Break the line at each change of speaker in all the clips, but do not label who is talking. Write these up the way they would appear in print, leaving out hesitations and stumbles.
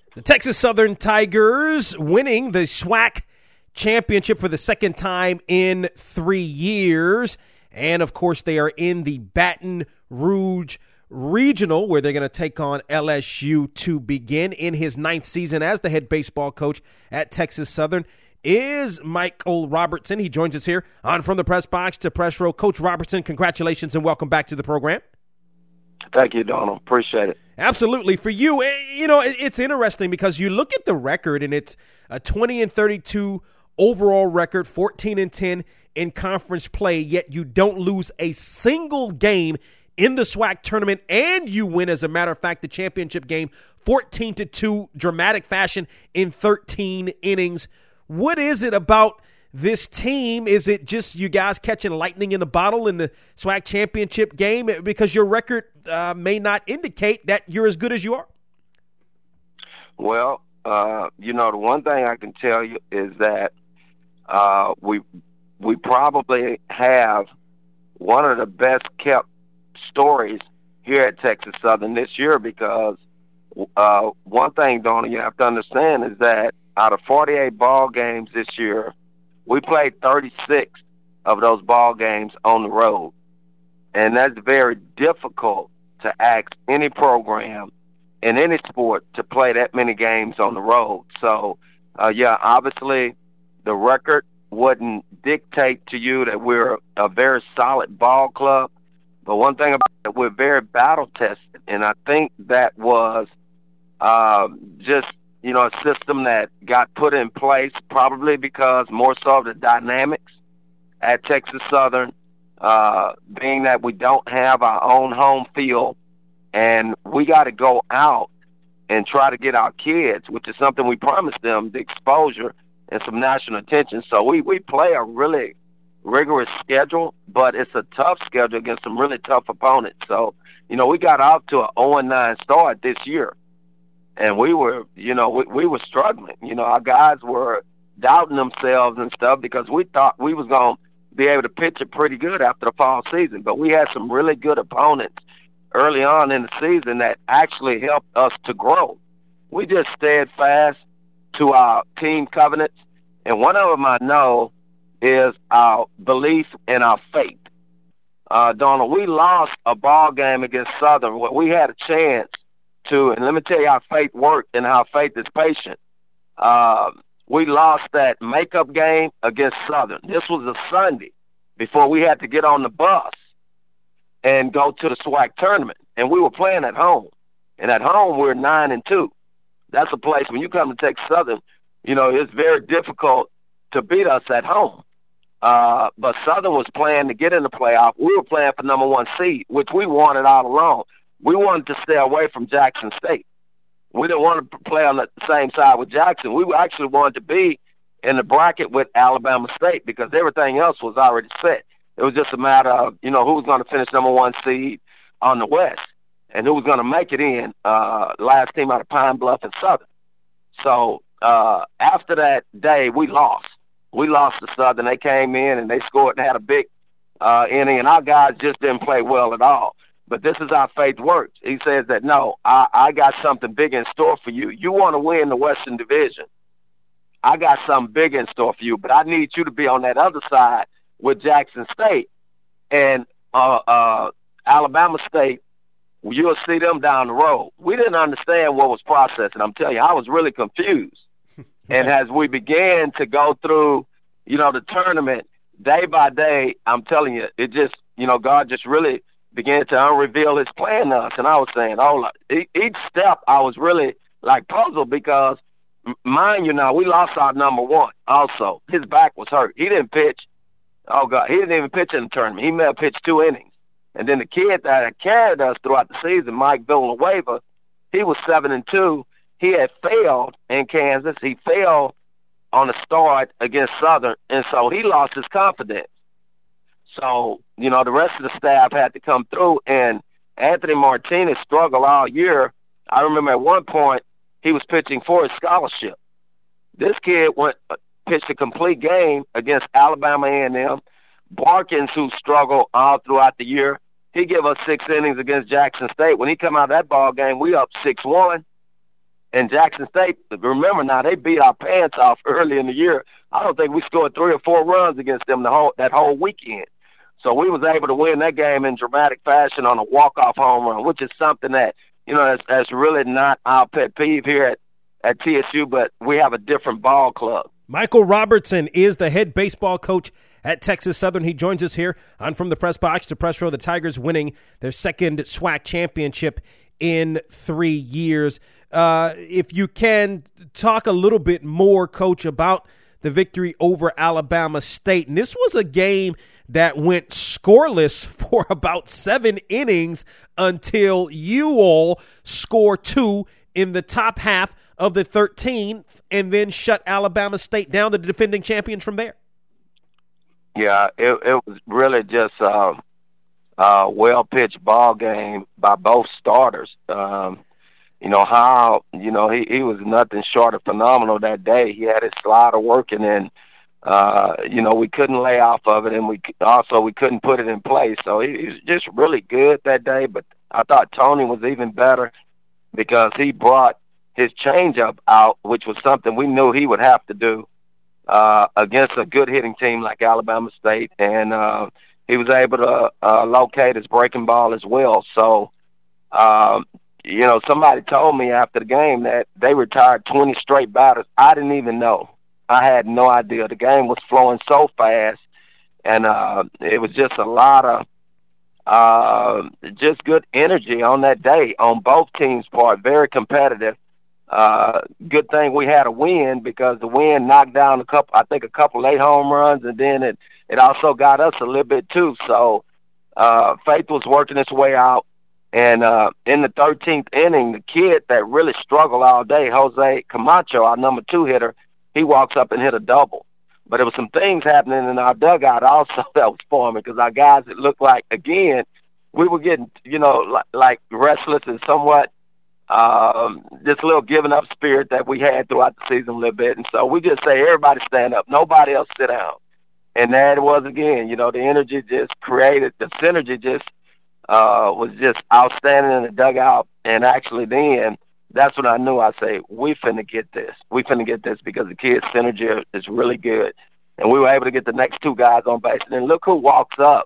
The Texas Southern Tigers winning the SWAC championship for the second time in 3 years. And, of course, they are in the Baton Rouge Regional, where they're going to take on LSU to begin. In his 9th season as the head baseball coach at Texas Southern is Michael Robertson. He joins us here on From the Press Box to Press Row. Coach Robertson, congratulations and welcome back to the program.
Thank you, Donald. Appreciate it.
Absolutely. For you, it's interesting because you look at the record and it's a 20-32 overall record, 14-10 in conference play, yet you don't lose a single game in the SWAC tournament, and you win, as a matter of fact, the championship game 14-2, dramatic fashion in 13 innings. What is it about this team? Is it just you guys catching lightning in a bottle in the SWAC championship game? Because your record may not indicate that you're as good as you are.
Well, the one thing I can tell you is that we probably have one of the best kept stories here at Texas Southern this year, because one thing, Donna, you have to understand is that out of 48 ball games this year, we played 36 of those ball games on the road. And that's very difficult to ask any program in any sport to play that many games on the road. So, obviously the record wouldn't dictate to you that we're a very solid ball club. But one thing about it, we're very battle-tested. And I think that was just a system that got put in place probably because more so of the dynamics at Texas Southern, being that we don't have our own home field, and we got to go out and try to get our kids, which is something we promised them, the exposure and some national attention. So we play a really rigorous schedule, but it's a tough schedule against some really tough opponents. So, we got off to an 0-9 start this year. And we were, we were struggling. Our guys were doubting themselves and stuff because we thought we was going to be able to pitch it pretty good after the fall season. But we had some really good opponents early on in the season that actually helped us to grow. We just stayed fast to our team covenants. And one of them I know is our belief and our faith. Donald, we lost a ball game against Southern where we had a chance to, and let me tell you how faith works and how faith is patient. We lost that makeup game against Southern. This was a Sunday before we had to get on the bus and go to the SWAC tournament. And we were playing at home. And at home, we're 9-2. That's a place, when you come to Texas Southern, it's very difficult to beat us at home. But Southern was playing to get in the playoff. We were playing for number 1 seed, which we wanted all along. We wanted to stay away from Jackson State. We didn't want to play on the same side with Jackson. We actually wanted to be in the bracket with Alabama State because everything else was already set. It was just a matter of, who was going to finish number 1 seed on the West and who was going to make it in, last team out of Pine Bluff and Southern. So after that day, we lost. We lost to Southern. They came in and they scored and had a big inning, and our guys just didn't play well at all. But this is how faith works. He says that, no, I got something big in store for you. You want to win the Western Division. I got something big in store for you, but I need you to be on that other side with Jackson State. And Alabama State, you'll see them down the road. We didn't understand what was processing. I'm telling you, I was really confused. And as we began to go through, the tournament, day by day, I'm telling you, it just, God just really began to unreveal his plan to us. And I was saying, each step I was really puzzled because, mind you now, we lost our number 1 also. His back was hurt. He didn't pitch. Oh, God, he didn't even pitch in the tournament. He may have pitched 2 innings. And then the kid that had carried us throughout the season, Mike Villanueva, he was 7-2. He had failed in Kansas. He failed on the start against Southern, and so he lost his confidence. So, the rest of the staff had to come through, and Anthony Martinez struggled all year. I remember at one point he was pitching for his scholarship. This kid pitched a complete game against Alabama A&M. Barkins, who struggled all throughout the year, he gave us 6 innings against Jackson State. When he come out of that ball game, we up 6-1. And Jackson State, remember now, they beat our pants off early in the year. I don't think we scored 3 or 4 runs against them that whole weekend. So we was able to win that game in dramatic fashion on a walk-off home run, which is something that, that's really not our pet peeve here at TSU, but we have a different ball club.
Michael Robertson is the head baseball coach at Texas Southern. He joins us here on From the Press Box to Press Row. The Tigers winning their second SWAC championship in 3 years. If you can talk a little bit more, Coach, about the victory over Alabama State. And this was a game that went scoreless for about 7 innings until you all score 2 in the top half of the 13th and then shut Alabama State down, the defending champions, from there.
Yeah, it was really just a well-pitched ball game by both starters. He was nothing short of phenomenal that day. He had his slider working, and we couldn't lay off of it, and we couldn't put it in place. So he was just really good that day. But I thought Tony was even better because he brought his changeup out, which was something we knew he would have to do against a good hitting team like Alabama State, and he was able to locate his breaking ball as well. So. Somebody told me after the game that they retired 20 straight batters. I didn't even know. I had no idea. The game was flowing so fast, and it was just a lot of just good energy on that day on both teams' part. Very competitive. Good thing we had a win because the win knocked down a couple late home runs, and then it also got us a little bit too. So Faith was working its way out. And in the 13th inning, the kid that really struggled all day, Jose Camacho, our number 2 hitter, he walks up and hit a double. But there was some things happening in our dugout also that was forming because our guys, it looked like, again, we were getting, like restless and somewhat this little giving up spirit that we had throughout the season a little bit. And so we just say, everybody stand up, nobody else sit down. And there it was again. The energy just created, the synergy just was just outstanding in the dugout. And actually then, that's when I knew. I say, we finna get this. We finna get this because the kids' synergy is really good. And we were able to get the next 2 guys on base. And then look who walks up.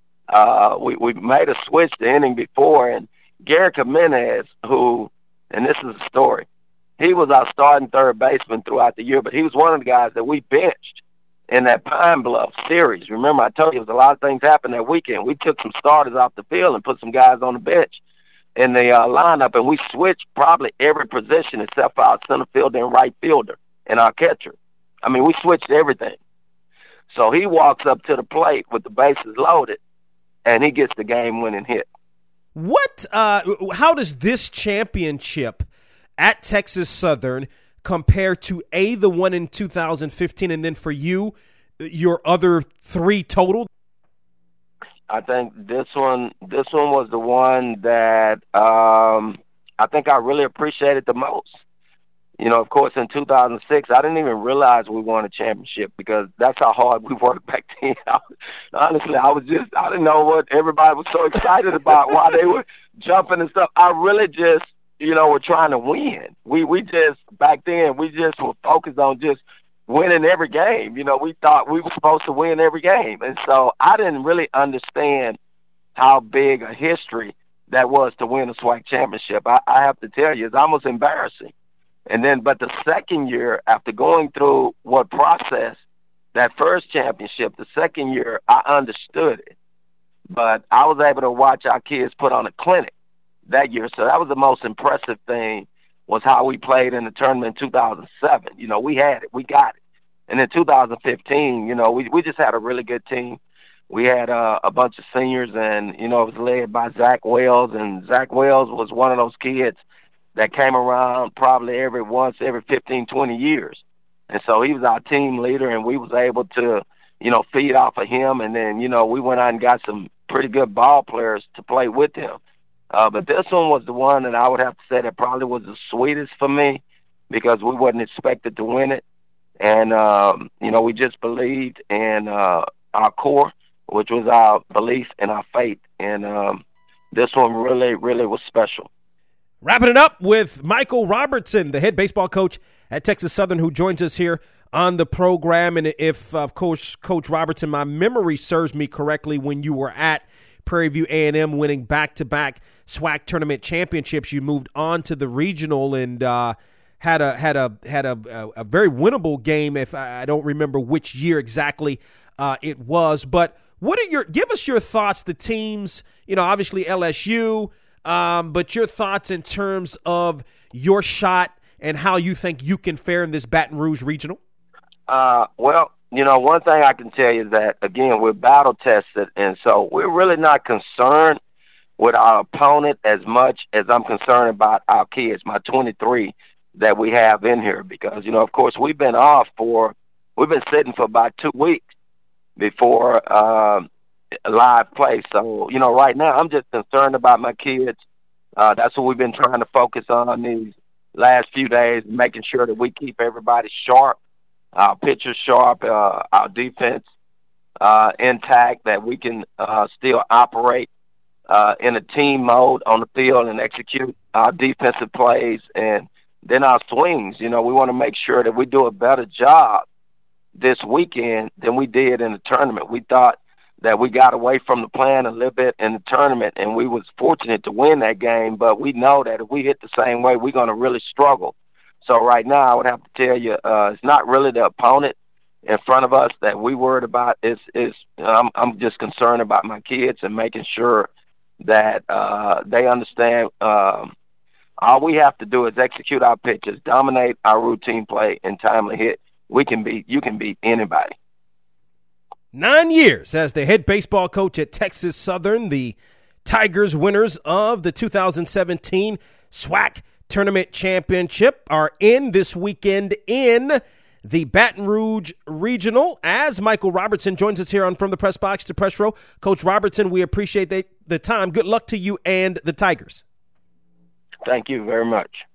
We made a switch the inning before, and Garrett Jimenez, who, and this is a story, he was our starting third baseman throughout the year, but he was one of the guys that we benched in that Pine Bluff series. Remember, I told you there was a lot of things happened that weekend. We took some starters off the field and put some guys on the bench in the lineup, and we switched probably every position except for our center fielder and right fielder and our catcher. I mean, we switched everything. So he walks up to the plate with the bases loaded, and he gets the game-winning hit.
How does this championship at Texas Southern compare to the one in 2015, and then for you, your other 3 total?
I think this one was the one that I think I really appreciated the most. Of course, in 2006, I didn't even realize we won a championship because that's how hard we worked back then. Honestly, I didn't know what everybody was so excited about, why they were jumping and stuff. I really just, were trying to win. We just, back then, we just were focused on just winning every game. We thought we were supposed to win every game. And so I didn't really understand how big a history that was to win a SWAC championship. I have to tell you, it's almost embarrassing. And then, but the second year, after going through what process, that first championship, the second year, I understood it. But I was able to watch our kids put on a clinic that year. So that was the most impressive thing, was how we played in the tournament in 2007. We had it. We got it. And in 2015, we just had a really good team. We had a bunch of seniors, and, it was led by Zach Wells. And Zach Wells was one of those kids that came around probably every 15, 20 years. And so he was our team leader, and we was able to, feed off of him. And then, we went out and got some pretty good ball players to play with him. But this one was the one that I would have to say that probably was the sweetest for me because we wasn't expected to win it. And, we just believed in our core, which was our belief and our faith. And this one really, really was special.
Wrapping it up with Michael Robertson, the head baseball coach at Texas Southern, who joins us here on the program. And if Coach Robertson, my memory serves me correctly, when you were at Prairie View A&M winning back-to-back SWAC tournament championships, you moved on to the regional and had a very winnable game. If I don't remember which year exactly it was, but give us your thoughts? The teams, obviously LSU. But your thoughts in terms of your shot and how you think you can fare in this Baton Rouge regional?
Well, one thing I can tell you is that, again, we're battle tested, and so we're really not concerned with our opponent as much as I'm concerned about our kids, my 23 that we have in here, because, of course, we've been sitting for about 2 weeks before live play. So, right now I'm just concerned about my kids. That's what we've been trying to focus on these last few days, making sure that we keep everybody sharp, our pitchers sharp, our defense intact, that we can still operate in a team mode on the field and execute our defensive plays. And then our swings, we want to make sure that we do a better job this weekend than we did in the tournament. We thought that we got away from the plan a little bit in the tournament, and we was fortunate to win that game, but we know that if we hit the same way, we're going to really struggle. So right now, I would have to tell you, it's not really the opponent in front of us that we worried about. I'm just concerned about my kids and making sure that they understand all we have to do is execute our pitches, dominate our routine play, and timely hit. You can beat anybody.
9 years as the head baseball coach at Texas Southern, the Tigers, winners of the 2017 SWAC Tournament Championship, are in this weekend in the Baton Rouge Regional. As Michael Robertson joins us here on From the Press Box to Press Row. Coach Robertson, we appreciate the time. Good luck to you and the Tigers.
Thank you very much.